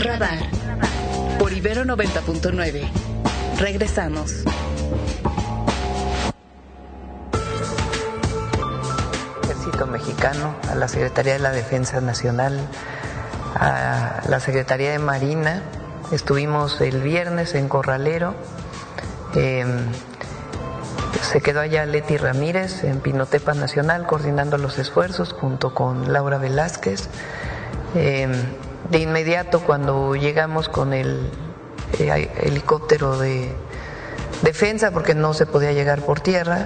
Radar por Ibero 90.9. Regresamos. Ejército Mexicano, a la Secretaría de la Defensa Nacional, a la Secretaría de Marina. Estuvimos el viernes en Corralero. Se quedó allá Leti Ramírez en Pinotepa Nacional coordinando los esfuerzos junto con Laura Velázquez. De inmediato, cuando llegamos con el helicóptero de defensa, porque no se podía llegar por tierra,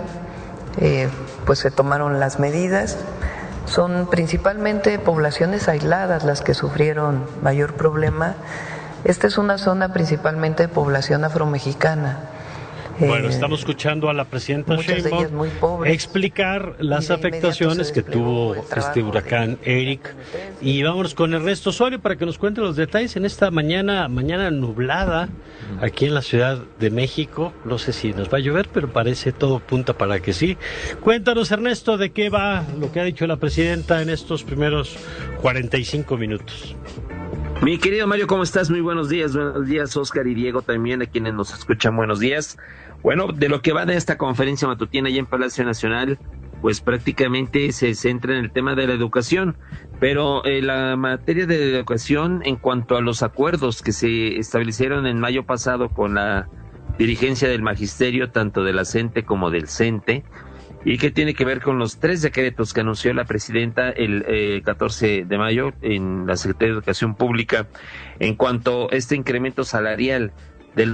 pues se tomaron las medidas. Son principalmente poblaciones aisladas las que sufrieron mayor problema. Esta es una zona principalmente de población afromexicana. Bueno, estamos escuchando a la presidenta Sheinbaum explicar las afectaciones que tuvo este huracán Eric. Y vámonos con Ernesto Osorio para que nos cuente los detalles en esta mañana nublada aquí en la Ciudad de México. No sé si nos va a llover, pero parece todo punta para que sí. Cuéntanos, Ernesto, de qué va lo que ha dicho la presidenta en estos primeros 45 minutos. Mi querido Mario, ¿cómo estás? Muy buenos días, Oscar y Diego también, a quienes nos escuchan, buenos días. Bueno, de lo que va de esta conferencia matutina allá en Palacio Nacional, pues prácticamente se centra en el tema de la educación, pero la materia de la educación en cuanto a los acuerdos que se establecieron en mayo pasado con la dirigencia del magisterio, tanto de la CENTE como del CENTE, y que tiene que ver con los 3 decretos que anunció la presidenta el 14 de mayo en la Secretaría de Educación Pública en cuanto a este incremento salarial del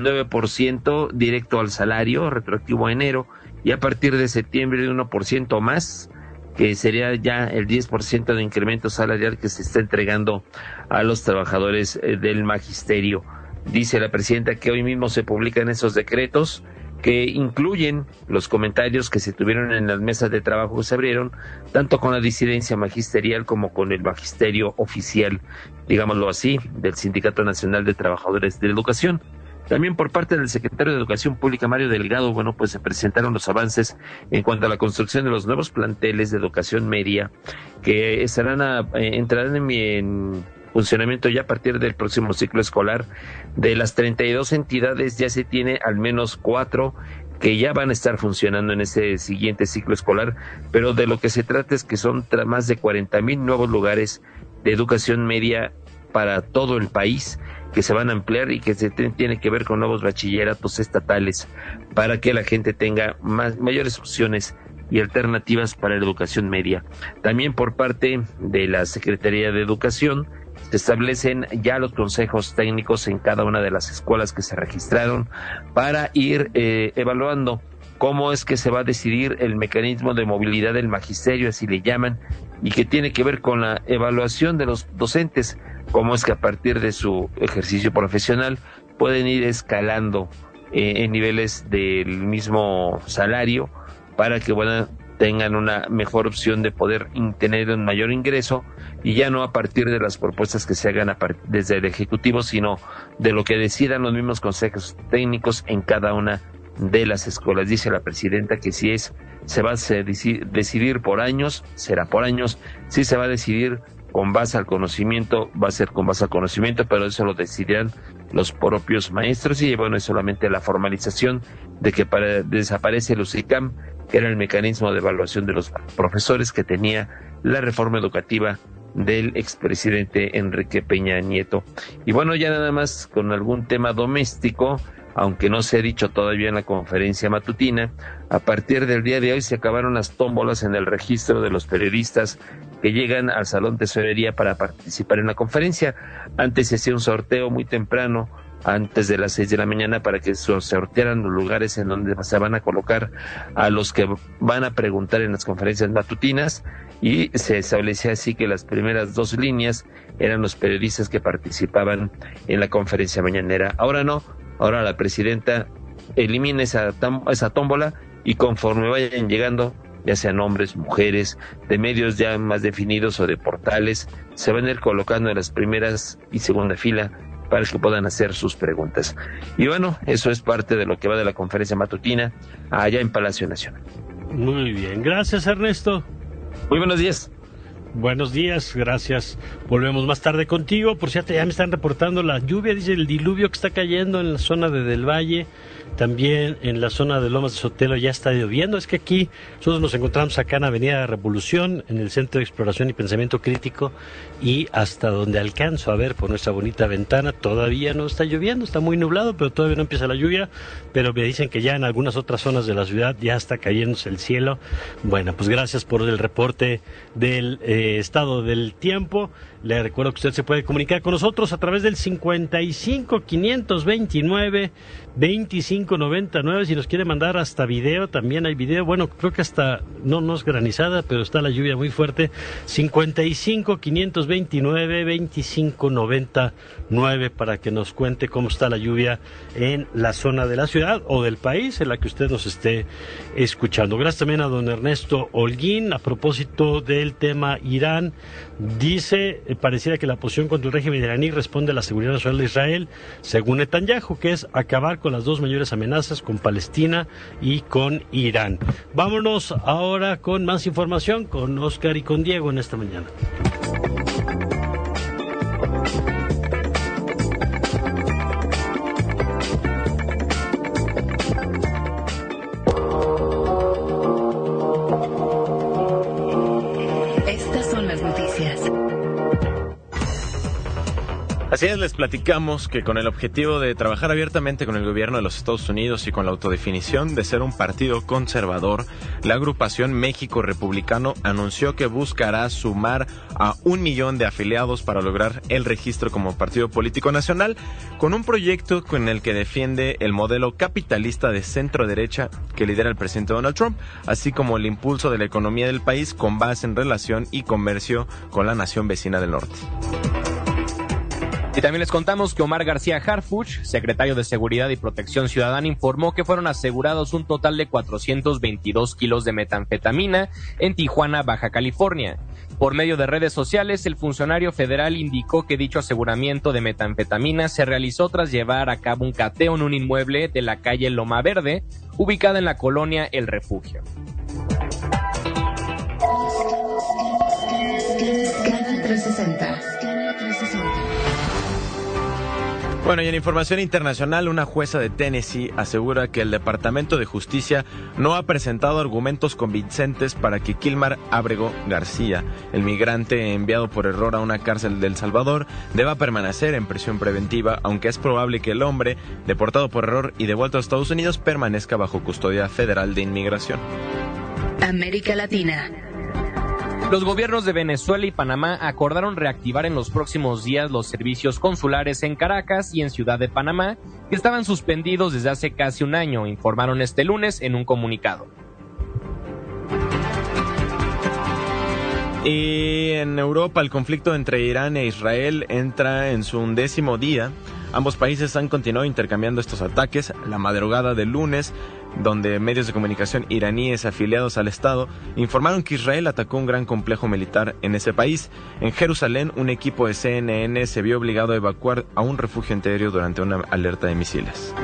9% directo al salario, retroactivo a enero, y a partir de septiembre de 1% más, que sería ya el 10% de incremento salarial que se está entregando a los trabajadores del magisterio. Dice la presidenta que hoy mismo se publican esos decretos, que incluyen los comentarios que se tuvieron en las mesas de trabajo que se abrieron, tanto con la disidencia magisterial como con el magisterio oficial, digámoslo así, del Sindicato Nacional de Trabajadores de la Educación. También por parte del secretario de Educación Pública, Mario Delgado, bueno, pues se presentaron los avances en cuanto a la construcción de los nuevos planteles de educación media que entrarán en funcionamiento ya a partir del próximo ciclo escolar. De las 32 entidades ya se tiene al menos 4 que ya van a estar funcionando en ese siguiente ciclo escolar, pero de lo que se trata es que son más de 40,000 nuevos lugares de educación media para todo el país que se van a ampliar y que se tiene que ver con nuevos bachilleratos estatales para que la gente tenga mayores opciones y alternativas para la educación media. También por parte de la Secretaría de Educación se establecen ya los consejos técnicos en cada una de las escuelas que se registraron para ir evaluando cómo es que se va a decidir el mecanismo de movilidad del magisterio, así le llaman, y que tiene que ver con la evaluación de los docentes, cómo es que a partir de su ejercicio profesional pueden ir escalando en niveles del mismo salario para que tengan una mejor opción de poder tener un mayor ingreso, y ya no a partir de las propuestas que se hagan desde el Ejecutivo, sino de lo que decidan los mismos consejos técnicos en cada una de las escuelas. Dice la presidenta que si se va a decidir por años, será por años. Si se va a decidir con base al conocimiento, va a ser con base al conocimiento, pero eso lo decidirán los propios maestros. Y bueno, es solamente la formalización de que desaparece el UCICAM, que era el mecanismo de evaluación de los profesores que tenía la reforma educativa del expresidente Enrique Peña Nieto. Y bueno, ya nada más con algún tema doméstico, aunque no se ha dicho todavía en la conferencia matutina, a partir del día de hoy se acabaron las tómbolas en el registro de los periodistas que llegan al Salón Tesorería para participar en la conferencia. Antes se hacía un sorteo muy temprano, antes de las 6 de la mañana, para que se sortearan los lugares en donde se van a colocar a los que van a preguntar en las conferencias matutinas, y se establecía así que las primeras 2 líneas eran los periodistas que participaban en la conferencia mañanera. Ahora no, ahora la presidenta elimina esa tómbola, y conforme vayan llegando, ya sean hombres, mujeres, de medios ya más definidos o de portales, se van a ir colocando en las primeras y segunda fila para que puedan hacer sus preguntas. Y bueno, eso es parte de lo que va de la conferencia matutina allá en Palacio Nacional. Muy bien, gracias Ernesto. Muy buenos días. Buenos días, gracias. Volvemos más tarde contigo. Por cierto, ya me están reportando la lluvia, dice el diluvio que está cayendo en la zona de Del Valle. También en la zona de Lomas de Sotelo ya está lloviendo. Es que aquí nosotros nos encontramos acá en Avenida Revolución, en el Centro de Exploración y Pensamiento Crítico, y hasta donde alcanzo a ver por nuestra bonita ventana todavía no está lloviendo, está muy nublado, pero todavía no empieza la lluvia. Pero me dicen que ya en algunas otras zonas de la ciudad ya está cayéndose el cielo. Bueno, pues gracias por el reporte del estado del tiempo. Le recuerdo que usted se puede comunicar con nosotros a través del 55-529-2599. Si nos quiere mandar hasta video, también hay video. Bueno, creo que hasta, no es granizada, pero está la lluvia muy fuerte. 55-529-2599 para que nos cuente cómo está la lluvia en la zona de la ciudad o del país en la que usted nos esté escuchando. Gracias también a don Ernesto Holguín. A propósito del tema Irán, dice, pareciera que la posición contra el régimen iraní responde a la seguridad nacional de Israel, según Netanyahu, que es acabar con las dos mayores amenazas, con Palestina y con Irán. Vámonos ahora con más información con Oscar y con Diego en esta mañana. Así es, les platicamos que con el objetivo de trabajar abiertamente con el gobierno de los Estados Unidos y con la autodefinición de ser un partido conservador, la agrupación México Republicano anunció que buscará sumar a 1 millón de afiliados para lograr el registro como partido político nacional, con un proyecto con el que defiende el modelo capitalista de centro-derecha que lidera el presidente Donald Trump, así como el impulso de la economía del país con base en relación y comercio con la nación vecina del norte. Y también les contamos que Omar García Harfuch, secretario de Seguridad y Protección Ciudadana, informó que fueron asegurados un total de 422 kilos de metanfetamina en Tijuana, Baja California. Por medio de redes sociales, el funcionario federal indicó que dicho aseguramiento de metanfetamina se realizó tras llevar a cabo un cateo en un inmueble de la calle Loma Verde, ubicada en la colonia El Refugio. Canal 360. Bueno, y en información internacional, una jueza de Tennessee asegura que el Departamento de Justicia no ha presentado argumentos convincentes para que Kilmar Ábrego García, el migrante enviado por error a una cárcel de El Salvador, deba permanecer en prisión preventiva, aunque es probable que el hombre, deportado por error y devuelto a Estados Unidos, permanezca bajo custodia federal de inmigración. América Latina. Los gobiernos de Venezuela y Panamá acordaron reactivar en los próximos días los servicios consulares en Caracas y en Ciudad de Panamá, que estaban suspendidos desde hace casi un año, informaron este lunes en un comunicado. Y en Europa, el conflicto entre Irán e Israel entra en su 11º día. Ambos países han continuado intercambiando estos ataques la madrugada del lunes, donde medios de comunicación iraníes afiliados al Estado informaron que Israel atacó un gran complejo militar en ese país. En Jerusalén, un equipo de CNN se vio obligado a evacuar a un refugio antiaéreo durante una alerta de misiles.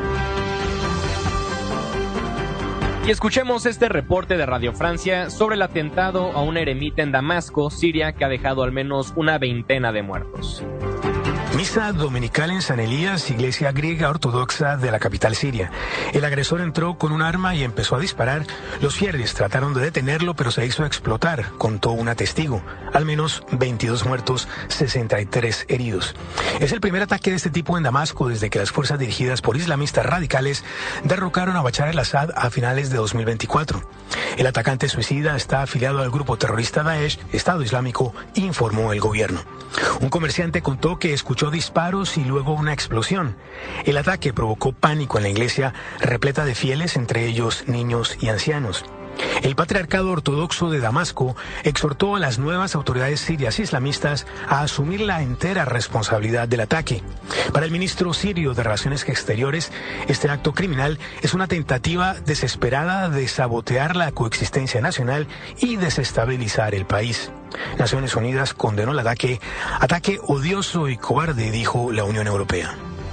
Y escuchemos este reporte de Radio Francia sobre el atentado a una eremita en Damasco, Siria, que ha dejado al menos una veintena de muertos. Misa dominical en San Elías, iglesia griega ortodoxa de la capital siria. El agresor entró con un arma y empezó a disparar. Los fieles trataron de detenerlo, pero se hizo explotar, contó una testigo. Al menos 22 muertos, 63 heridos. Es el primer ataque de este tipo en Damasco desde que las fuerzas dirigidas por islamistas radicales derrocaron a Bashar al-Assad a finales de 2024. El atacante suicida está afiliado al grupo terrorista Daesh, Estado Islámico, informó el gobierno. Un comerciante contó que escuchó disparos y luego una explosión. El ataque provocó pánico en la iglesia, repleta de fieles, entre ellos niños y ancianos. El Patriarcado Ortodoxo de Damasco exhortó a las nuevas autoridades sirias islamistas a asumir la entera responsabilidad del ataque. Para el ministro sirio de Relaciones Exteriores, este acto criminal es una tentativa desesperada de sabotear la coexistencia nacional y desestabilizar el país. Naciones Unidas condenó el ataque odioso y cobarde, dijo la Unión Europea.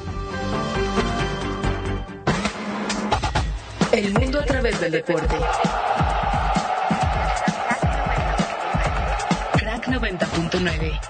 El mundo a través del deporte. Crack 90.9.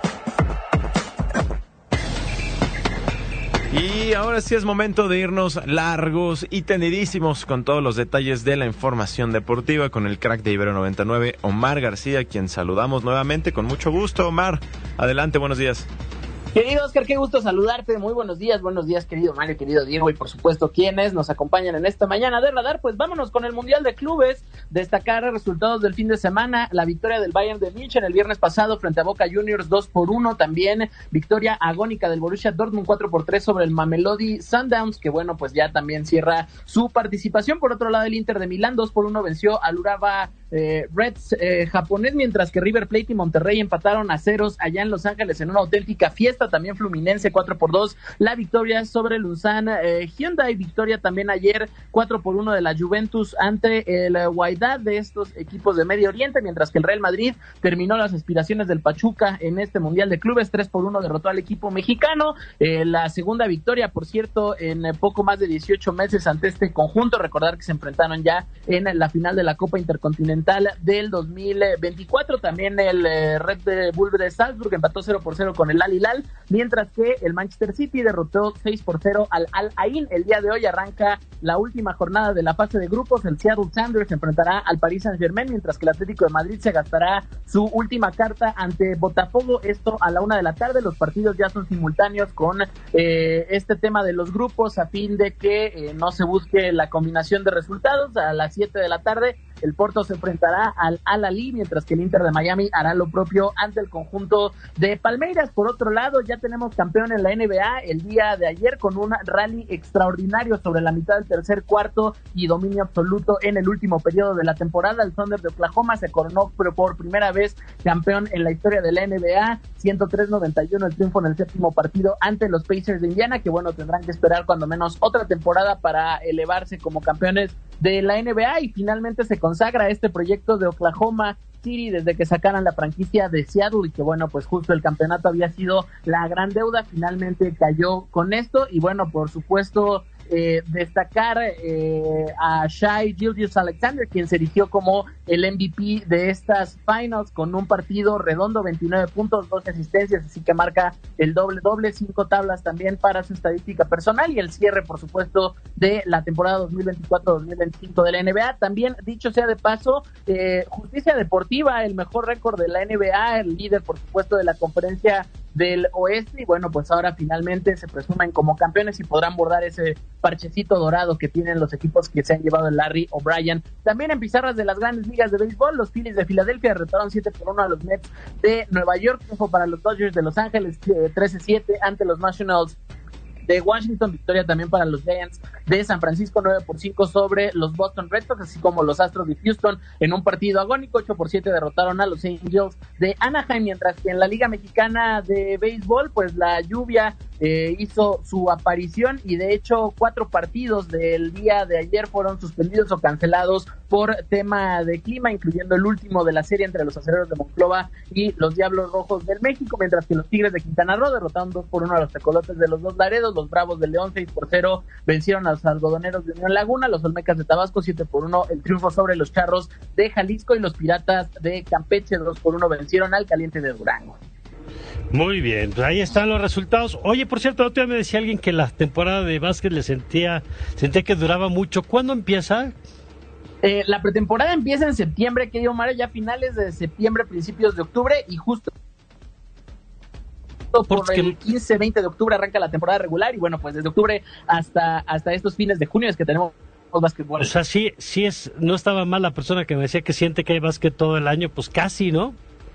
Y ahora sí es momento de irnos largos y tendidísimos con todos los detalles de la información deportiva con el crack de Ibero 99, Omar García, quien saludamos nuevamente con mucho gusto. Omar, adelante, buenos días. Querido Oscar, qué gusto saludarte, muy buenos días querido Mario, querido Diego y por supuesto quienes nos acompañan en esta mañana de Radar. Pues vámonos con el Mundial de Clubes, destacar resultados del fin de semana, la victoria del Bayern de München el viernes pasado frente a Boca Juniors 2-1, también victoria agónica del Borussia Dortmund 4-3 sobre el Mamelodi Sundowns, que bueno, pues ya también cierra su participación. Por otro lado, el Inter de Milán 2-1 venció al Urawa Reds japonés, mientras que River Plate y Monterrey empataron a ceros allá en Los Ángeles en una auténtica fiesta. También Fluminense 4-2 la victoria sobre el Ulsan Hyundai, victoria también ayer 4-1 de la Juventus ante el Wydad, de estos equipos de Medio Oriente, mientras que el Real Madrid terminó las aspiraciones del Pachuca en este Mundial de Clubes, 3-1 derrotó al equipo mexicano, la segunda victoria, por cierto, en poco más de 18 meses ante este conjunto. Recordar que se enfrentaron ya en la final de la Copa Intercontinental del 2024, también el Red Bull de Salzburg empató 0-0 con el Al Hilal, mientras que el Manchester City derrotó 6-0 al Al Ain. El día de hoy arranca la última jornada de la fase de grupos, el Seattle Sounders se enfrentará al Paris Saint-Germain, mientras que el Atlético de Madrid se gastará su última carta ante Botafogo, esto a la 1:00 p.m, los partidos ya son simultáneos con este tema de los grupos, a fin de que no se busque la combinación de resultados. A las 7:00 p.m, el Porto se enfrentará al Al-Ahly, mientras que el Inter de Miami hará lo propio ante el conjunto de Palmeiras. Por otro lado, ya tenemos campeón en la NBA el día de ayer con un rally extraordinario sobre la mitad del tercer cuarto y dominio absoluto en el último periodo de la temporada. El Thunder de Oklahoma se coronó por primera vez campeón en la historia de la NBA, 103-91 el triunfo en el séptimo partido ante los Pacers de Indiana, que bueno, tendrán que esperar cuando menos otra temporada para elevarse como campeones de la NBA. Y finalmente se consagra este proyecto de Oklahoma City desde que sacaran la franquicia de Seattle, y que bueno, pues justo el campeonato había sido la gran deuda, finalmente cayó con esto. Y bueno, por supuesto destacar a Shai Gilgeous-Alexander, quien se erigió como el MVP de estas finals con un partido redondo, 29 puntos, 12 asistencias, así que marca el doble, 5 tablas también para su estadística personal, y el cierre, por supuesto, de la temporada 2024-2025 de la NBA. También, dicho sea de paso, Justicia Deportiva, el mejor récord de la NBA, el líder, por supuesto, de la conferencia del oeste, y bueno, pues ahora finalmente se presumen como campeones y podrán bordar ese parchecito dorado que tienen los equipos que se han llevado el Larry O'Brien. También en pizarras de las grandes ligas de béisbol, los Phillies de Filadelfia derrotaron 7-1 a los Mets de Nueva York, triunfo para los Dodgers de Los Ángeles, 13-7 ante los Nationals de Washington, victoria también para los Giants de San Francisco, 9-5 sobre los Boston Red Sox, así como los Astros de Houston en un partido agónico, 8-7 derrotaron a los Angels de Anaheim, mientras que en la Liga Mexicana de Béisbol, pues la lluvia hizo su aparición, y de hecho 4 partidos del día de ayer fueron suspendidos o cancelados por tema de clima, incluyendo el último de la serie entre los Acereros de Monclova y los Diablos Rojos del México, mientras que los Tigres de Quintana Roo derrotaron 2-1 a los Tecolotes de los Dos Laredos, los Bravos de León 6-0 vencieron a los Algodoneros de Unión Laguna, los Olmecas de Tabasco 7-1 el triunfo sobre los Charros de Jalisco, y los Piratas de Campeche 2-1 vencieron al Caliente de Durango. Muy bien, pues ahí están los resultados. Oye, por cierto, otro día me decía alguien que la temporada de básquet le sentía que duraba mucho. ¿Cuándo empieza? La pretemporada empieza en septiembre, querido Mario, ya finales de septiembre, principios de octubre, y justo por el 15-20 de octubre arranca la temporada regular, y bueno, pues desde octubre hasta estos fines de junio es que tenemos básquetbol. O sea, sí no estaba mal la persona que me decía que siente que hay básquet todo el año, pues casi, ¿no?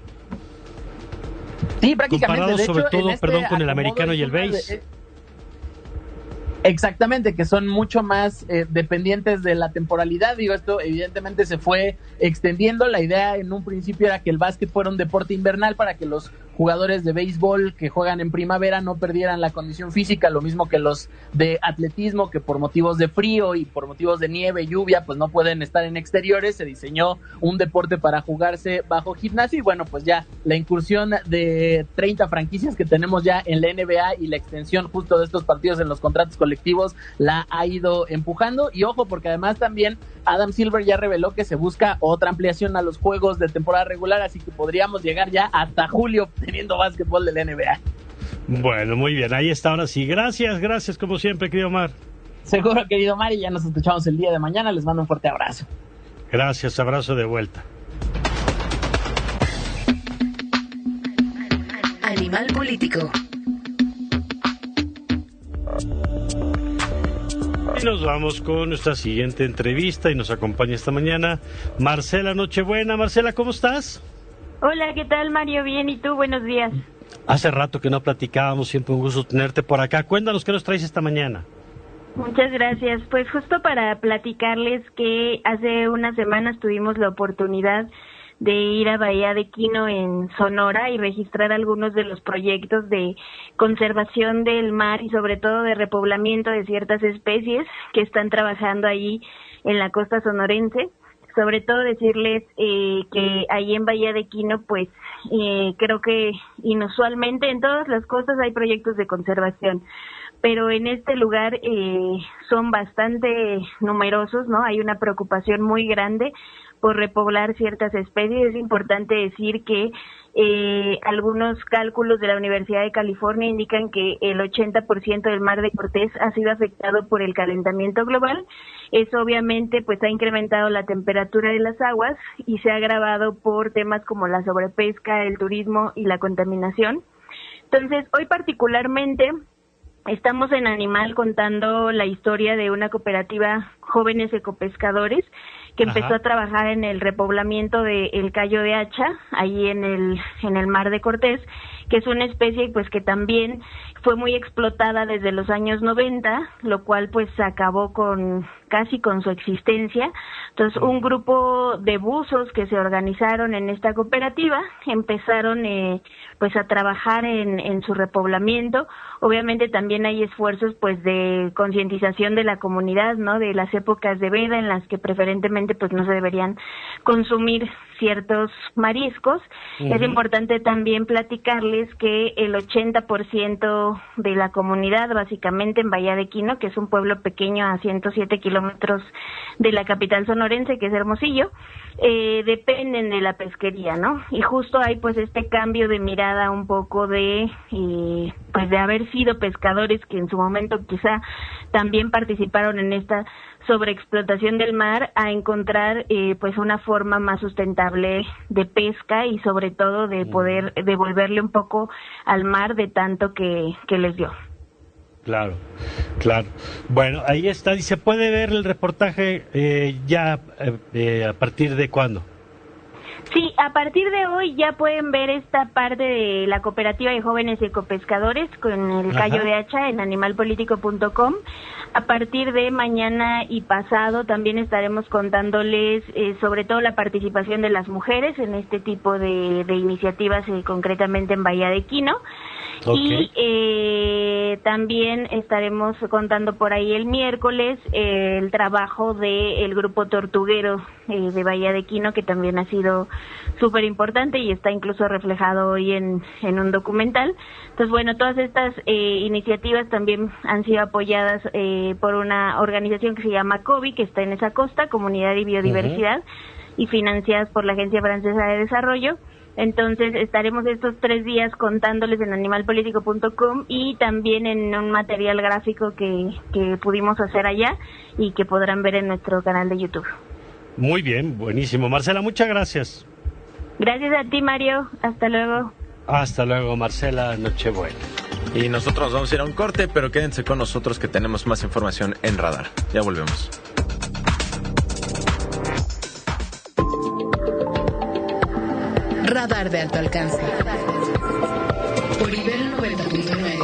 Sí, prácticamente. Comparado de hecho, sobre todo, con el acomodo americano y el base. Exactamente, que son mucho más dependientes de la temporalidad. Digo, esto evidentemente se fue extendiendo. La idea en un principio era que el básquet fuera un deporte invernal para que los jugadores de béisbol que juegan en primavera no perdieran la condición física, lo mismo que los de atletismo, que por motivos de frío y por motivos de nieve, lluvia, pues no pueden estar en exteriores. Se diseñó un deporte para jugarse bajo gimnasio y bueno, pues ya la incursión de 30 franquicias que tenemos ya en la NBA y la extensión justo de estos partidos en los contratos colectivos la ha ido empujando. Y ojo, porque además también Adam Silver ya reveló que se busca otra ampliación a los juegos de temporada regular, así que podríamos llegar ya hasta julio teniendo básquetbol de la NBA. Bueno, muy bien, ahí está, ahora sí. Gracias como siempre, querido Omar. Seguro, querido Omar, y ya nos escuchamos el día de mañana. Les mando un fuerte abrazo. Gracias, abrazo de vuelta. Animal Político. Y nos vamos con nuestra siguiente entrevista y nos acompaña esta mañana Marcela Nochebuena. Marcela, ¿cómo estás? Hola, ¿qué tal, Mario? Bien, ¿y tú? Buenos días. Hace rato que no platicábamos, siempre un gusto tenerte por acá. Cuéntanos qué nos traes esta mañana. Muchas gracias. Pues justo para platicarles que hace unas semanas tuvimos la oportunidad de ir a Bahía de Quino en Sonora y registrar algunos de los proyectos de conservación del mar y sobre todo de repoblamiento de ciertas especies que están trabajando allí en la costa sonorense. Sobre todo decirles que ahí en Bahía de Quino, pues creo que inusualmente en todas las costas hay proyectos de conservación, pero en este lugar son bastante numerosos, ¿no? Hay una preocupación muy grande por repoblar ciertas especies. Es importante decir que algunos cálculos de la Universidad de California indican que el 80% del Mar de Cortés ha sido afectado por el calentamiento global. Eso obviamente pues ha incrementado la temperatura de las aguas y se ha agravado por temas como la sobrepesca, el turismo y la contaminación. Entonces, hoy particularmente estamos en Animal contando la historia de una cooperativa Jóvenes Ecopescadores que empezó a trabajar en el repoblamiento del Cayo de Hacha, ahí en el Mar de Cortés, que es una especie pues que también fue muy explotada desde los años 90, lo cual pues acabó casi con su existencia. Entonces, un grupo de buzos que se organizaron en esta cooperativa empezaron pues a trabajar en su repoblamiento. Obviamente también hay esfuerzos pues de concientización de la comunidad, ¿no? De las épocas de veda en las que preferentemente pues no se deberían consumir ciertos mariscos. Es importante también platicarles que el 80% de la comunidad, básicamente en Bahía de Quino, que es un pueblo pequeño a 107 kilómetros de la capital sonorense, que es Hermosillo, dependen de la pesquería, ¿no? Y justo hay pues este cambio de mirada un poco de pues de haber sido pescadores que en su momento quizá también participaron en esta sobreexplotación del mar, a encontrar pues una forma más sustentable de pesca y sobre todo de poder devolverle un poco al mar de tanto que les dio. Claro. Bueno, ahí está. ¿Y se puede ver el reportaje a partir de cuándo? Sí, a partir de hoy ya pueden ver esta parte de la cooperativa de jóvenes ecopescadores con el Cayo de Hacha en animalpolitico.com. A partir de mañana y pasado también estaremos contándoles sobre todo la participación de las mujeres en este tipo de iniciativas, concretamente en Bahía de Quino. Y también estaremos contando por ahí el miércoles el trabajo del grupo tortuguero de Bahía de Quino, que también ha sido súper importante y está incluso reflejado hoy en un documental. Entonces, bueno, todas estas iniciativas también han sido apoyadas por una organización que se llama COBI, que está en esa costa, Comunidad y Biodiversidad, y financiadas por la Agencia Francesa de Desarrollo. Entonces estaremos estos 3 días contándoles en animalpolitico.com y también en un material gráfico que pudimos hacer allá y que podrán ver en nuestro canal de YouTube. Muy bien, buenísimo. Marcela, muchas gracias. Gracias a ti, Mario. Hasta luego. Hasta luego, Marcela Nochebuena. Y nosotros vamos a ir a un corte, pero quédense con nosotros que tenemos más información en Radar. Ya volvemos. Radar de alto alcance. Por Ibero 90.9.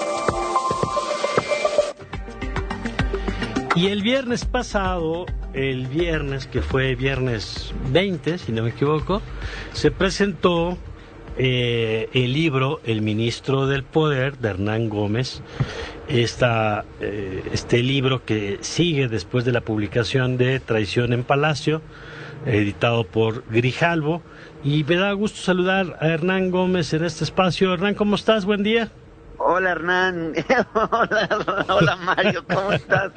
Y el viernes pasado, que fue viernes 20, si no me equivoco, se presentó el libro El Ministro del Poder, de Hernán Gómez, este libro que sigue después de la publicación de Traición en Palacio, editado por Grijalvo, y me da gusto saludar a Hernán Gómez en este espacio. Hernán, ¿cómo estás? Buen día. Hola, Hernán. Hola, Mario, ¿cómo estás?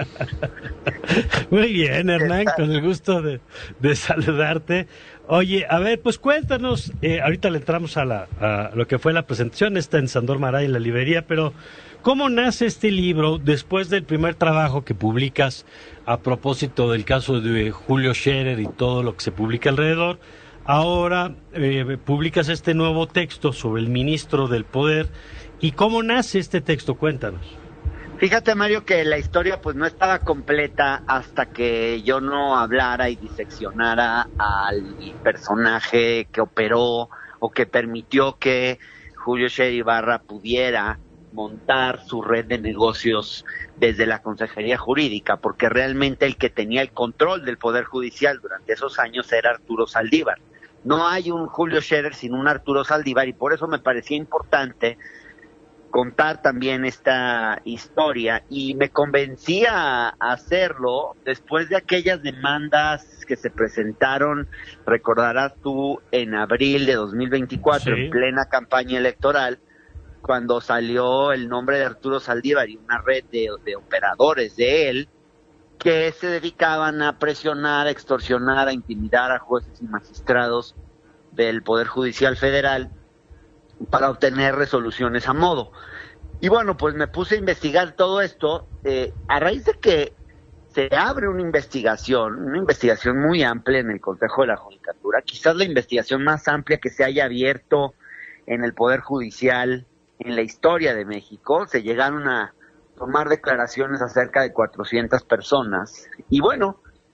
Muy bien, Hernán, con el gusto de saludarte. Oye, a ver, pues cuéntanos, ahorita le entramos a lo que fue la presentación, está en Sandor Maray, en la librería, pero ¿cómo nace este libro después del primer trabajo que publicas a propósito del caso de Julio Scherer y todo lo que se publica alrededor? Ahora publicas este nuevo texto sobre el ministro del Poder. ¿Y cómo nace este texto? Cuéntanos. Fíjate, Mario, que la historia pues no estaba completa hasta que yo no hablara y diseccionara al personaje que operó o que permitió que Julio Scherer Ibarra pudiera montar su red de negocios desde la Consejería Jurídica, porque realmente el que tenía el control del Poder Judicial durante esos años era Arturo Saldívar. No hay un Julio Scherer sin un Arturo Saldívar, y por eso me parecía importante contar también esta historia, y me convencí a hacerlo después de aquellas demandas que se presentaron, recordarás tú, en abril de 2024, sí, en plena campaña electoral, cuando salió el nombre de Arturo Saldívar y una red de operadores de él que se dedicaban a presionar, a extorsionar, a intimidar a jueces y magistrados del Poder Judicial Federal para obtener resoluciones a modo. Y bueno, pues me puse a investigar todo esto, a raíz de que se abre una investigación muy amplia en el Consejo de la Judicatura, quizás la investigación más amplia que se haya abierto en el Poder Judicial en la historia de México. Se llegaron a tomar declaraciones a cerca de 400 personas. Y bueno,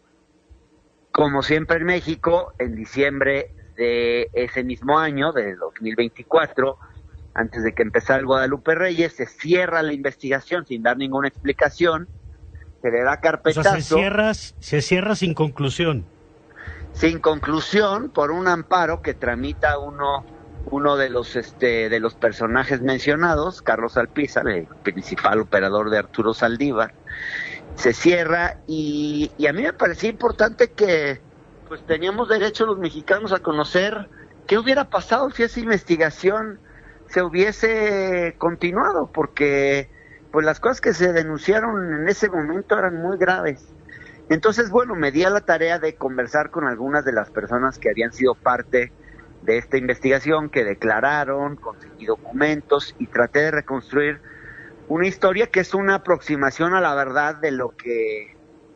como siempre en México, en diciembre de ese mismo año, de 2024, antes de que empezara el Guadalupe Reyes, se cierra la investigación sin dar ninguna explicación, se le da carpetazo. O sea, se cierra sin conclusión. Sin conclusión, por un amparo que tramita uno de los personajes mencionados, Carlos Alpizar, el principal operador de Arturo Saldívar. Se cierra y a mí me parecía importante que pues teníamos derecho los mexicanos a conocer qué hubiera pasado si esa investigación se hubiese continuado, porque pues las cosas que se denunciaron en ese momento eran muy graves. Entonces, bueno, me di a la tarea de conversar con algunas de las personas que habían sido parte de esta investigación, que declararon, conseguí documentos y traté de reconstruir una historia que es una aproximación a la verdad de lo que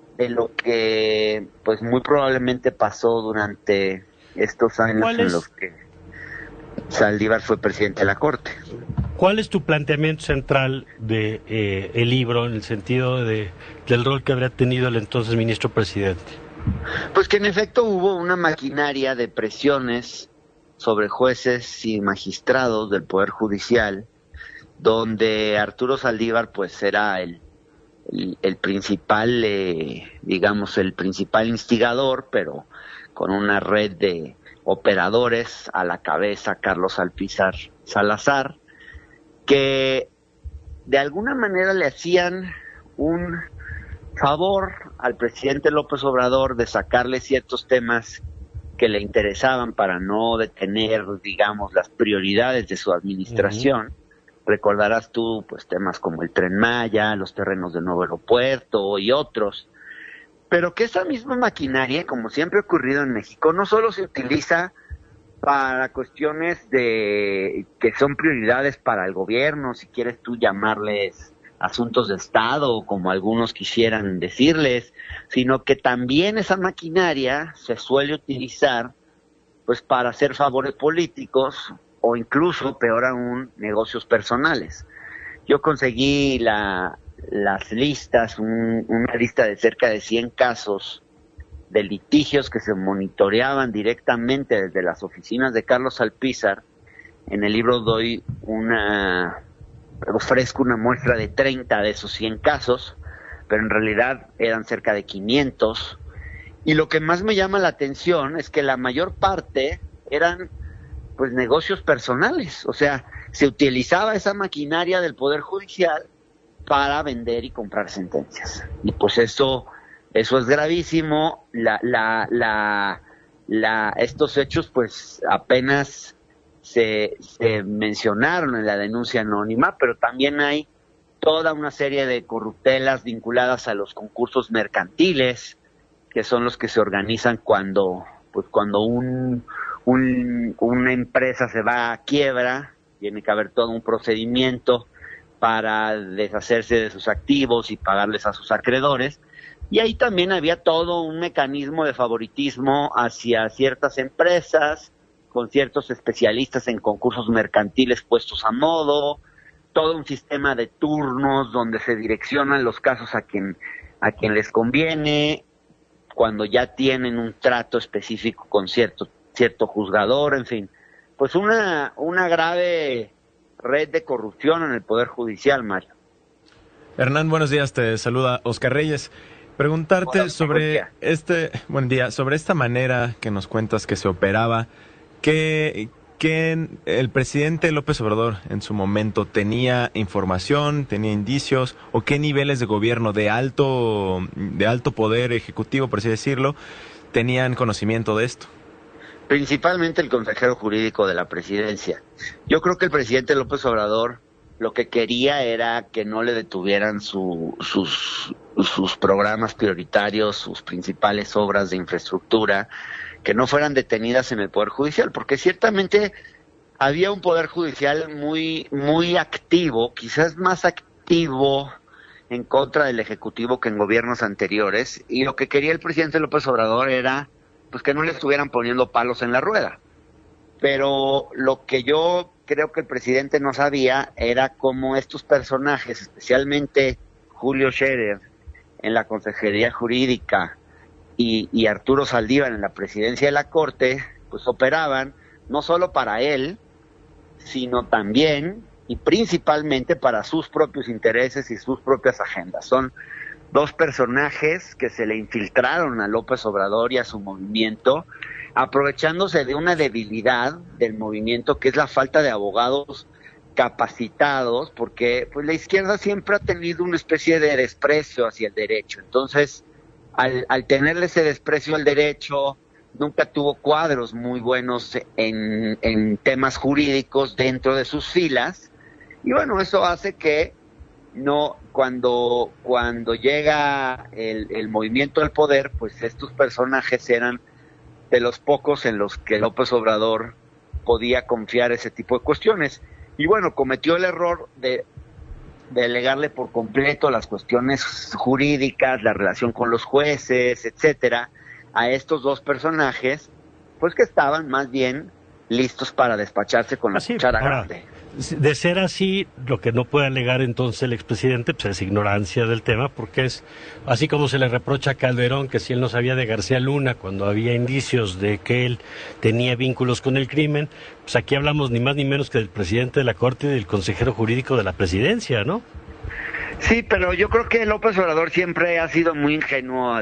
pues muy probablemente pasó durante estos años en los que Saldívar fue presidente de la Corte. ¿Cuál es tu planteamiento central de el libro en el sentido del rol que habría tenido el entonces ministro presidente? Pues que en efecto hubo una maquinaria de presiones sobre jueces y magistrados del Poder Judicial, donde Arturo Saldívar pues era el principal, digamos, el principal instigador, pero con una red de operadores a la cabeza, Carlos Alpizar Salazar, que de alguna manera le hacían un favor al presidente López Obrador de sacarle ciertos temas que le interesaban para no detener, digamos, las prioridades de su administración. Recordarás tú, pues, temas como el Tren Maya, los terrenos del nuevo aeropuerto y otros. Pero que esa misma maquinaria, como siempre ha ocurrido en México, no solo se utiliza para cuestiones que son prioridades para el gobierno, si quieres tú llamarles asuntos de Estado, como algunos quisieran decirles, sino que también esa maquinaria se suele utilizar pues para hacer favores políticos o incluso, peor aún, negocios personales. Yo conseguí las listas, una lista de cerca de 100 casos de litigios que se monitoreaban directamente desde las oficinas de Carlos Alpizar. En el libro ofrezco una muestra de 30 de esos 100 casos, pero en realidad eran cerca de 500. Y lo que más me llama la atención es que la mayor parte eran pues negocios personales, o sea, se utilizaba esa maquinaria del Poder Judicial para vender y comprar sentencias. Y pues eso es gravísimo. Estos hechos pues apenas se mencionaron en la denuncia anónima, pero también hay toda una serie de corruptelas vinculadas a los concursos mercantiles, que son los que se organizan cuando una empresa se va a quiebra. Tiene que haber todo un procedimiento para deshacerse de sus activos y pagarles a sus acreedores. Y ahí también había todo un mecanismo de favoritismo hacia ciertas empresas, con ciertos especialistas en concursos mercantiles puestos a modo, todo un sistema de turnos donde se direccionan los casos a quien les conviene, cuando ya tienen un trato específico con cierto juzgador, en fin, pues una grave red de corrupción en el Poder Judicial, Mario. Hernán, buenos días, te saluda Oscar Reyes. Preguntarte sobre sobre esta manera que nos cuentas que se operaba, que el presidente López Obrador en su momento tenía información, tenía indicios, o qué niveles de gobierno de alto poder ejecutivo, por así decirlo, tenían conocimiento de esto. Principalmente el consejero jurídico de la presidencia. Yo creo que el presidente López Obrador lo que quería era que no le detuvieran sus programas prioritarios, sus principales obras de infraestructura, que no fueran detenidas en el Poder Judicial, porque ciertamente había un Poder Judicial muy, muy activo, quizás más activo en contra del Ejecutivo que en gobiernos anteriores, y lo que quería el presidente López Obrador era pues que no le estuvieran poniendo palos en la rueda. Pero lo que yo creo que el presidente no sabía era cómo estos personajes, especialmente Julio Scherer en la Consejería Jurídica y Arturo Saldívar en la presidencia de la Corte, pues operaban no solo para él, sino también y principalmente para sus propios intereses y sus propias agendas. Son dos personajes que se le infiltraron a López Obrador y a su movimiento, aprovechándose de una debilidad del movimiento, que es la falta de abogados capacitados, porque pues la izquierda siempre ha tenido una especie de desprecio hacia el derecho. Entonces, al tenerle ese desprecio al derecho, nunca tuvo cuadros muy buenos en temas jurídicos dentro de sus filas, y bueno, eso hace que cuando llega el movimiento al poder, pues estos personajes eran de los pocos en los que López Obrador podía confiar ese tipo de cuestiones. Y bueno, cometió el error de delegarle por completo las cuestiones jurídicas, la relación con los jueces, etcétera, a estos dos personajes, pues que estaban más bien listos para despacharse con la cuchara grande. De ser así, lo que no puede alegar entonces el expresidente pues es ignorancia del tema, porque es así como se le reprocha a Calderón que si él no sabía de García Luna cuando había indicios de que él tenía vínculos con el crimen, pues aquí hablamos ni más ni menos que del presidente de la Corte y del consejero jurídico de la presidencia, ¿no? Sí, pero yo creo que López Obrador siempre ha sido muy ingenuo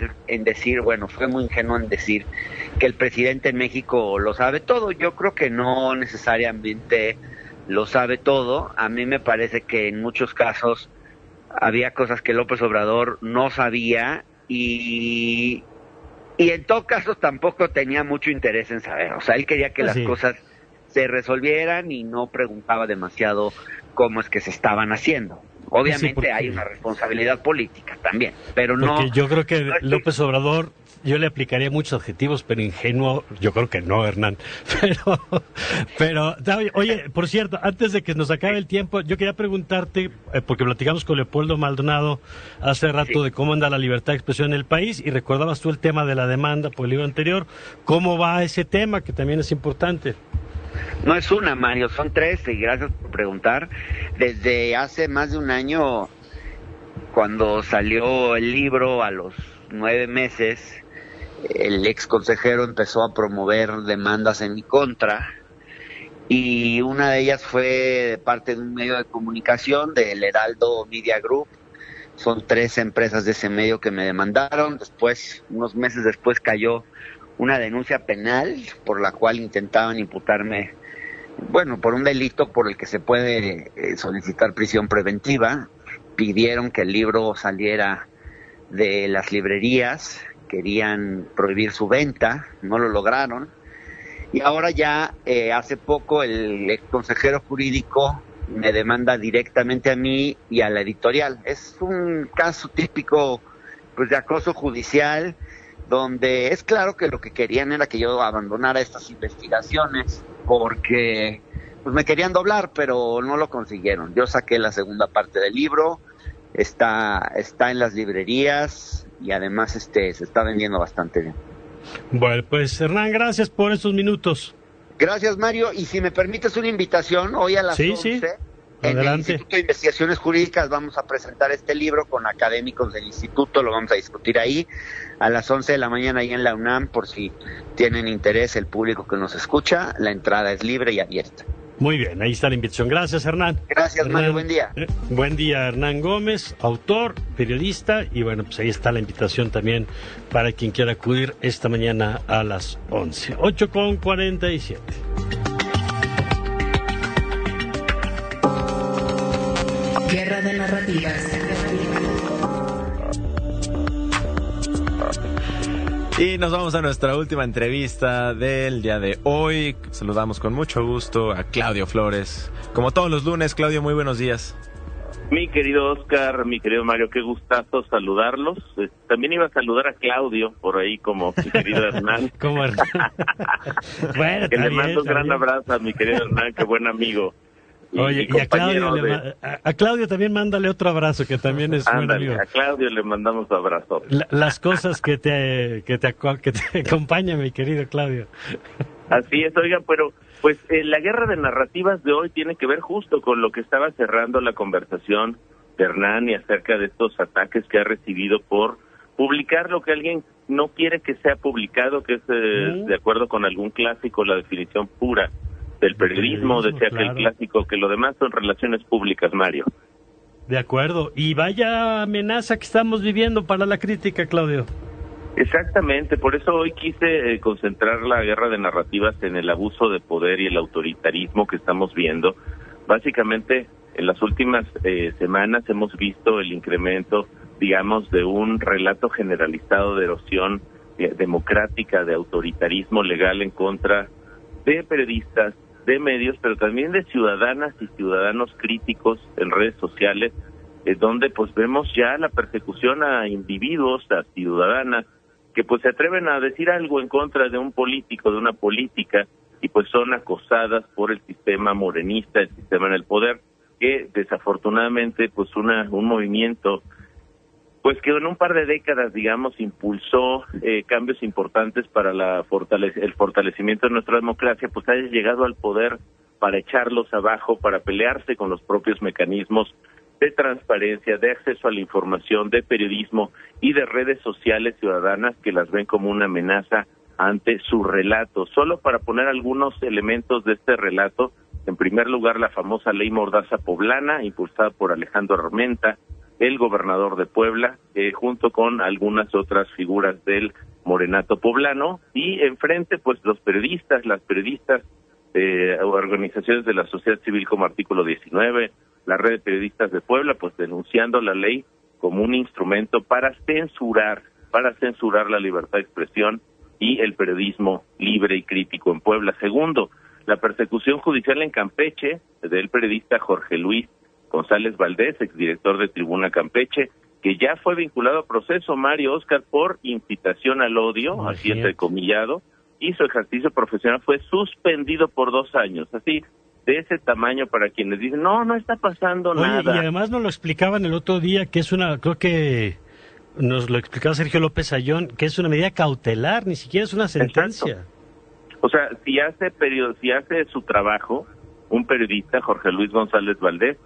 fue muy ingenuo en decir que el presidente en México lo sabe todo. Yo creo que no necesariamente lo sabe todo. A mí me parece que en muchos casos había cosas que López Obrador no sabía y en todo caso tampoco tenía mucho interés en saber. O sea, él quería que las cosas se resolvieran y no preguntaba demasiado cómo es que se estaban haciendo. Obviamente hay una responsabilidad política también, pero no. Porque yo creo que López Obrador, yo le aplicaría muchos adjetivos, pero ingenuo, yo creo que no, Hernán. Pero, oye, por cierto, antes de que nos acabe el tiempo, yo quería preguntarte, porque platicamos con Leopoldo Maldonado hace rato de cómo anda la libertad de expresión en el país, y recordabas tú el tema de la demanda por el libro anterior. ¿Cómo va ese tema, que también es importante? No es una, Mario, son tres, y gracias por preguntar. Desde hace más de un año, cuando salió el libro, a los 9 meses, el ex consejero empezó a promover demandas en mi contra, y una de ellas fue de parte de un medio de comunicación, del Heraldo Media Group. Son 3 empresas de ese medio que me demandaron. Después, unos meses después, cayó una denuncia penal por la cual intentaban imputarme, bueno, por un delito por el que se puede solicitar prisión preventiva. Pidieron que el libro saliera de las librerías, querían prohibir su venta, no lo lograron. Y ahora ya, hace poco, el ex consejero jurídico me demanda directamente a mí y a la editorial. Es un caso típico, pues, de acoso judicial, donde es claro que lo que querían era que yo abandonara estas investigaciones, porque pues me querían doblar, pero no lo consiguieron. Yo saqué la segunda parte del libro, está en las librerías y además se está vendiendo bastante bien. Bueno, pues Hernán, gracias por estos minutos. Gracias, Mario, y si me permites una invitación, hoy a las 11, en el Instituto de Investigaciones Jurídicas vamos a presentar este libro con académicos del instituto, lo vamos a discutir ahí a las 11 de la mañana ahí en la UNAM, por si tienen interés el público que nos escucha, la entrada es libre y abierta. Muy bien, ahí está la invitación. Gracias, Hernán. Gracias, Mario, buen día. Buen día, Hernán Gómez, autor, periodista, y bueno, pues ahí está la invitación también para quien quiera acudir esta mañana a las 11. 8:47. Guerra de narrativas. Y nos vamos a nuestra última entrevista del día de hoy. Saludamos con mucho gusto a Claudio Flores. Como todos los lunes, Claudio, muy buenos días. Mi querido Oscar, mi querido Mario, qué gustazo saludarlos. También iba a saludar a Claudio, por ahí como mi querido Hernán. ¿Cómo Hernán? Bueno, que le mando un gran abrazo a mi querido Hernán, qué buen amigo. Oye, y a Claudio también mándale otro abrazo, que también es buen amigo. A Claudio le mandamos abrazo. Las cosas que te acompañan, mi querido Claudio. Así es, oiga, pero pues la guerra de narrativas de hoy tiene que ver justo con lo que estaba cerrando la conversación de Hernán y acerca de estos ataques que ha recibido por publicar lo que alguien no quiere que sea publicado, que es de acuerdo con algún clásico, la definición pura del periodismo, decía claro. Que el clásico, que lo demás son relaciones públicas, Mario. De acuerdo, y vaya amenaza que estamos viviendo para la crítica, Claudio. Exactamente, por eso hoy quise concentrar la guerra de narrativas en el abuso de poder y el autoritarismo que estamos viendo. Básicamente, en las últimas semanas hemos visto el incremento, digamos, de un relato generalizado de erosión democrática, de autoritarismo legal en contra de periodistas, de medios, pero también de ciudadanas y ciudadanos críticos en redes sociales, donde pues vemos ya la persecución a individuos, a ciudadanas, que pues se atreven a decir algo en contra de un político, de una política, y pues son acosadas por el sistema morenista, el sistema en el poder, que desafortunadamente pues un movimiento pues que en un par de décadas, digamos, impulsó cambios importantes para el fortalecimiento de nuestra democracia, pues haya llegado al poder para echarlos abajo, para pelearse con los propios mecanismos de transparencia, de acceso a la información, de periodismo y de redes sociales ciudadanas que las ven como una amenaza ante su relato. Solo para poner algunos elementos de este relato, en primer lugar, la famosa ley Mordaza poblana, impulsada por Alejandro Armenta, el gobernador de Puebla, junto con algunas otras figuras del morenato poblano, y enfrente, pues, las periodistas, organizaciones de la sociedad civil como Artículo 19, la red de periodistas de Puebla, pues, denunciando la ley como un instrumento para censurar la libertad de expresión y el periodismo libre y crítico en Puebla. Segundo, la persecución judicial en Campeche del periodista Jorge Luis González Valdés, exdirector de Tribuna Campeche, que ya fue vinculado a proceso, Mario, Oscar, por incitación al odio, así entrecomillado, y su ejercicio profesional fue suspendido por 2 años, así, de ese tamaño para quienes dicen, no está pasando nada. Y además nos lo explicaban el otro día, que es creo que nos lo explicaba Sergio López Ayón, que es una medida cautelar, ni siquiera es una sentencia. Exacto. O sea, si hace su trabajo, un periodista, Jorge Luis González Valdés,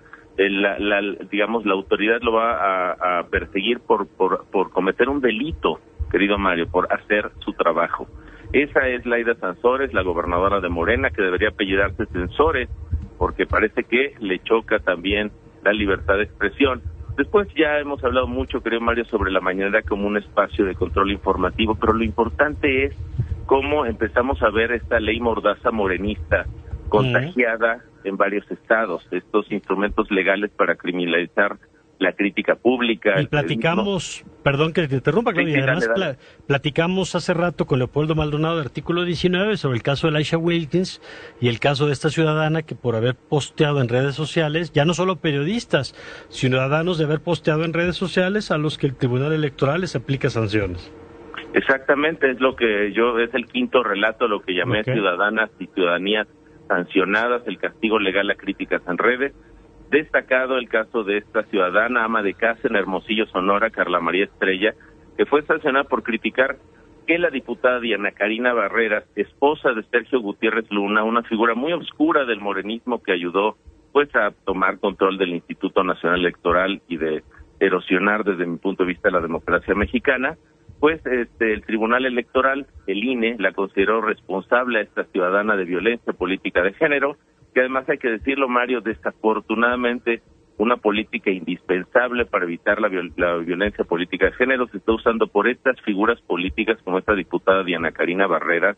digamos, la autoridad lo va a perseguir por cometer un delito, querido Mario, por hacer su trabajo. Esa es Laida Sansores, la gobernadora de Morena, que debería apellidarse Censores, porque parece que le choca también la libertad de expresión. Después ya hemos hablado mucho, querido Mario, sobre la mañanera como un espacio de control informativo, pero lo importante es cómo empezamos a ver esta ley mordaza morenista contagiada en varios estados, estos instrumentos legales para criminalizar la crítica pública. Y platicamos, perdón que te interrumpa, Claudia, sí, además dale. Platicamos hace rato con Leopoldo Maldonado de Artículo 19 sobre el caso de Laisha Wilkins y el caso de esta ciudadana que por haber posteado en redes sociales, ya no solo periodistas, ciudadanos de haber posteado en redes sociales a los que el Tribunal Electoral les aplica sanciones. Exactamente, es el quinto relato, lo que llamé ciudadanas y ciudadanías sancionadas, el castigo legal a críticas en redes. Destacado el caso de esta ciudadana, ama de casa en Hermosillo, Sonora, Carla María Estrella, que fue sancionada por criticar que la diputada Diana Karina Barreras, esposa de Sergio Gutiérrez Luna, una figura muy oscura del morenismo que ayudó pues a tomar control del Instituto Nacional Electoral y de erosionar desde mi punto de vista la democracia mexicana, pues el Tribunal Electoral, el INE, la consideró responsable a esta ciudadana de violencia política de género, que además hay que decirlo, Mario, desafortunadamente una política indispensable para evitar la violencia política de género se está usando por estas figuras políticas como esta diputada Diana Karina Barreras,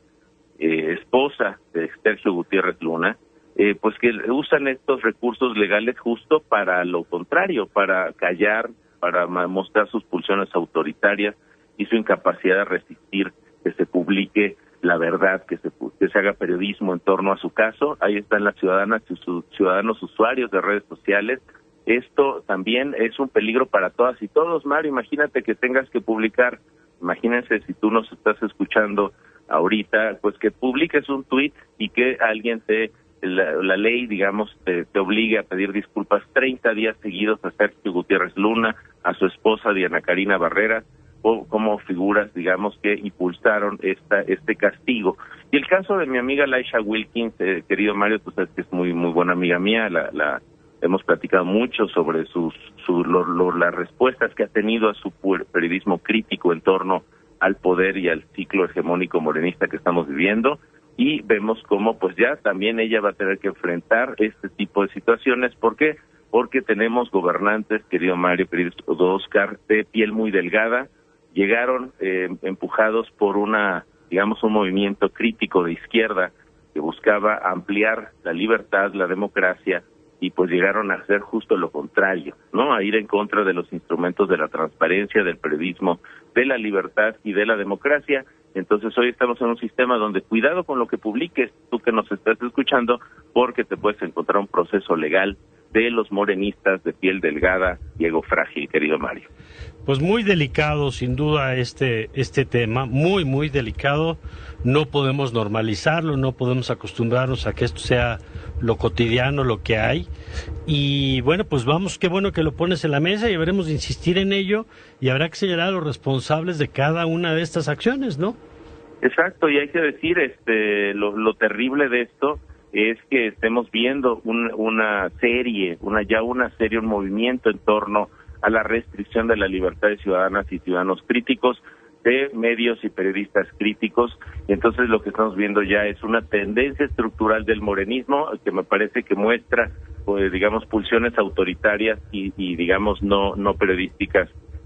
esposa de Sergio Gutiérrez Luna, pues que usan estos recursos legales justo para lo contrario, para callar, para mostrar sus pulsiones autoritarias y su incapacidad de resistir que se publique la verdad, que se haga periodismo en torno a su caso. Ahí están las ciudadanas y sus ciudadanos usuarios de redes sociales. Esto también es un peligro para todas y todos, Mario. Imagínate que tengas que publicar, imagínense si tú nos estás escuchando ahorita, pues que publiques un tuit y que alguien la ley, digamos, te obligue a pedir disculpas 30 días seguidos a Sergio Gutiérrez Luna, a su esposa Diana Karina Barreras, o como figuras, digamos, que impulsaron este castigo. Y el caso de mi amiga Laisha Wilkins, querido Mario, tú sabes que es muy muy buena amiga mía, la hemos platicado mucho sobre las respuestas que ha tenido a su periodismo crítico en torno al poder y al ciclo hegemónico morenista que estamos viviendo, y vemos cómo pues ya también ella va a tener que enfrentar este tipo de situaciones. ¿Por qué? Porque tenemos gobernantes, querido Mario, querido Oscar, de piel muy delgada. Llegaron empujados por un movimiento crítico de izquierda que buscaba ampliar la libertad, la democracia, y pues llegaron a hacer justo lo contrario, ¿no? A ir en contra de los instrumentos de la transparencia, del periodismo, de la libertad y de la democracia. Entonces hoy estamos en un sistema donde cuidado con lo que publiques, tú que nos estás escuchando, porque te puedes encontrar un proceso legal de los morenistas de piel delgada y ego frágil, querido Mario. Pues muy delicado, sin duda, este tema, muy, muy delicado. No podemos normalizarlo, no podemos acostumbrarnos a que esto sea lo cotidiano, lo que hay. Y bueno, pues vamos, qué bueno que lo pones en la mesa y veremos de insistir en ello y habrá que señalar a los responsables de cada una de estas acciones, ¿no? Exacto, y hay que decir, lo terrible de esto es que estemos viendo una serie, un movimiento en torno a la restricción de la libertad de ciudadanas y ciudadanos críticos, de medios y periodistas críticos. Y entonces lo que estamos viendo ya es una tendencia estructural del morenismo que me parece que muestra, pues, digamos, pulsiones autoritarias y digamos no periodísticas,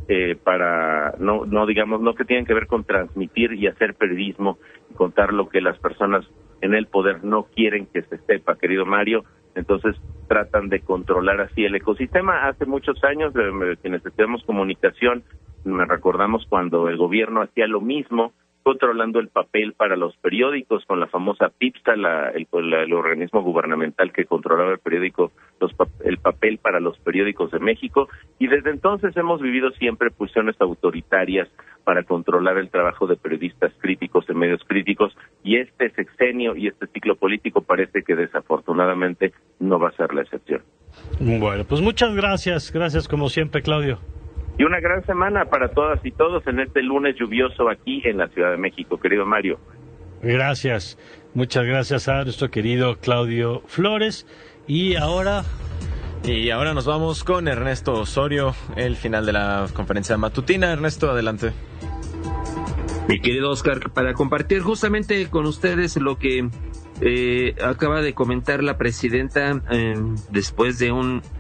no que tienen que ver con transmitir y hacer periodismo y contar lo que las personas en el poder no quieren que se sepa, querido Mario. Entonces tratan de controlar así el ecosistema. Hace muchos años, quienes estudiamos comunicación, nos recordamos cuando el gobierno hacía lo mismo, controlando el papel para los periódicos con la famosa PIPSA, el organismo gubernamental que controlaba el papel para los periódicos de México, y desde entonces hemos vivido siempre pulsiones autoritarias para controlar el trabajo de periodistas críticos en medios críticos, y este sexenio y este ciclo político parece que desafortunadamente no va a ser la excepción. Bueno, pues muchas gracias como siempre, Claudio. Y una gran semana para todas y todos en este lunes lluvioso aquí en la Ciudad de México, querido Mario. Gracias, muchas gracias a nuestro querido Claudio Flores. Y ahora nos vamos con Ernesto Osorio, el final de la conferencia matutina. Ernesto, adelante. Mi querido Oscar, para compartir justamente con ustedes lo que acaba de comentar la presidenta después de un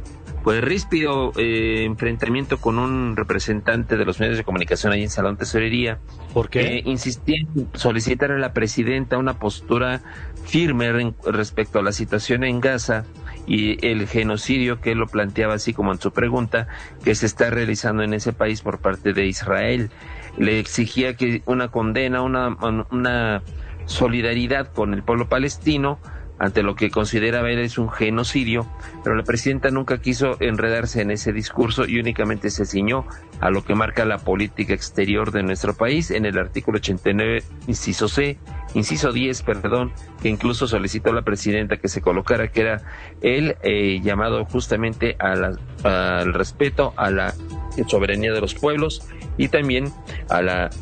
pues ríspido enfrentamiento con un representante de los medios de comunicación ahí en Salón Tesorería. ¿Por qué? Insistía en solicitar a la presidenta una postura firme respecto a la situación en Gaza y el genocidio que él lo planteaba así como en su pregunta, que se está realizando en ese país por parte de Israel. Le exigía que una condena, una solidaridad con el pueblo palestino ante lo que consideraba él es un genocidio, pero la presidenta nunca quiso enredarse en ese discurso y únicamente se ciñó a lo que marca la política exterior de nuestro país en el artículo 89, inciso 10, que incluso solicitó a la presidenta que se colocara, que era el llamado justamente al respeto a la soberanía de los pueblos y también a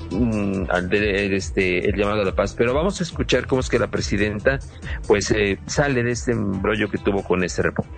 el llamado a la paz. Pero vamos a escuchar cómo es que la presidenta pues sale de este embrollo que tuvo con este reporte.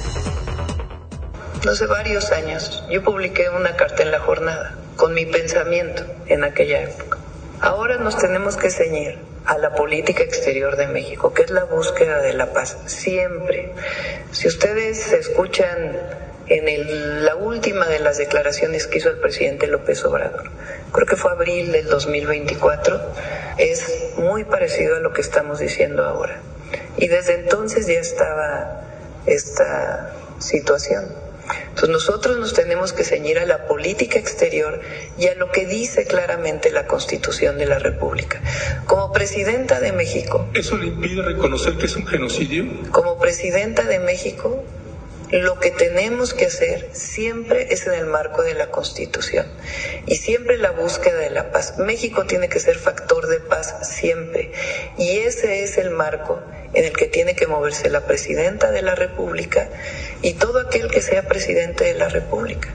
Hace varios años yo publiqué una carta en La Jornada con mi pensamiento en aquella época. Ahora nos tenemos que ceñir a la política exterior de México, que es la búsqueda de la paz, siempre. Si ustedes escuchan en la última de las declaraciones que hizo el presidente López Obrador, creo que fue abril del 2024, es muy parecido a lo que estamos diciendo ahora. Y desde entonces ya estaba esta situación. Entonces nosotros nos tenemos que ceñir a la política exterior y a lo que dice claramente la Constitución de la República. Como presidenta de México... ¿Eso le impide reconocer que es un genocidio? Como presidenta de México, lo que tenemos que hacer siempre es en el marco de la Constitución y siempre la búsqueda de la paz. México tiene que ser factor de paz siempre y ese es el marco en el que tiene que moverse la presidenta de la República y todo aquel que sea presidente de la República.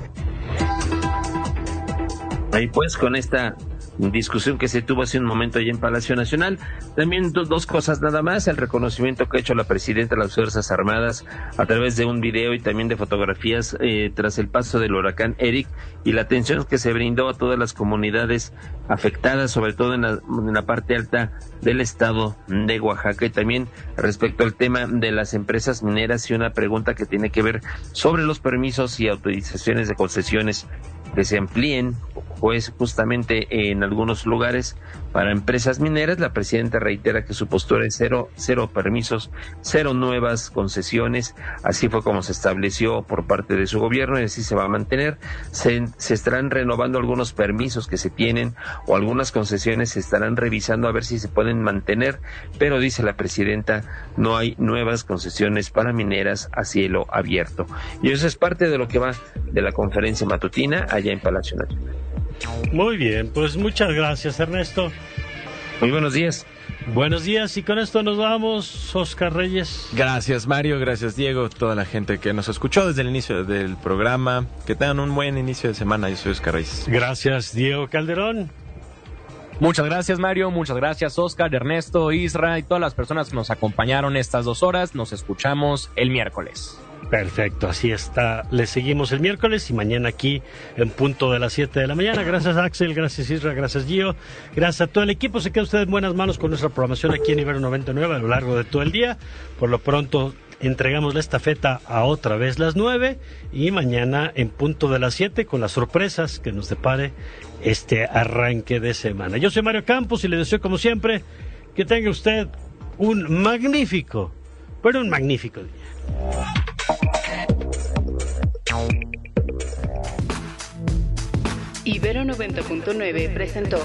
Ahí pues con esta discusión que se tuvo hace un momento allá en Palacio Nacional. También dos cosas nada más: el reconocimiento que ha hecho la presidenta de las Fuerzas Armadas a través de un video y también de fotografías tras el paso del huracán Eric y la atención que se brindó a todas las comunidades afectadas, sobre todo en la parte alta del estado de Oaxaca. Y también respecto al tema de las empresas mineras y una pregunta que tiene que ver sobre los permisos y autorizaciones de concesiones que se amplíen, pues justamente en algunos lugares para empresas mineras. La presidenta reitera que su postura es cero permisos, cero nuevas concesiones. Así fue como se estableció por parte de su gobierno y así se va a mantener. Se estarán renovando algunos permisos que se tienen o algunas concesiones se estarán revisando a ver si se pueden mantener, pero dice la presidenta, no hay nuevas concesiones para mineras a cielo abierto. Y eso es parte de lo que va de la conferencia matutina allá en Palacio Nacional. Muy bien, pues muchas gracias, Ernesto. Muy buenos días. Buenos días, y con esto nos vamos, Oscar Reyes. Gracias, Mario, gracias, Diego, toda la gente que nos escuchó desde el inicio del programa. Que tengan un buen inicio de semana. Yo soy Oscar Reyes. Gracias, Diego Calderón. Muchas gracias, Mario, muchas gracias, Oscar, Ernesto, Isra y todas las personas que nos acompañaron estas 2 horas. Nos escuchamos el miércoles. Perfecto, así está. Le seguimos el miércoles y mañana aquí en punto de las 7 de la mañana. Gracias, Axel, gracias, Isra, gracias, Gio. Gracias a todo el equipo. Se queda usted en buenas manos con nuestra programación aquí en Ibero 99 a lo largo de todo el día. Por lo pronto entregamos la estafeta a otra vez las 9 y mañana en punto de las 7 con las sorpresas que nos depare este arranque de semana. Yo soy Mario Campos y le deseo como siempre que tenga usted un magnífico día. Ibero 90.9 presentó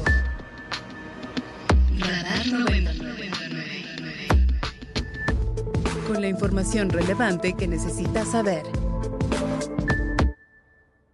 Radar 99. Con la información relevante que necesitas saber.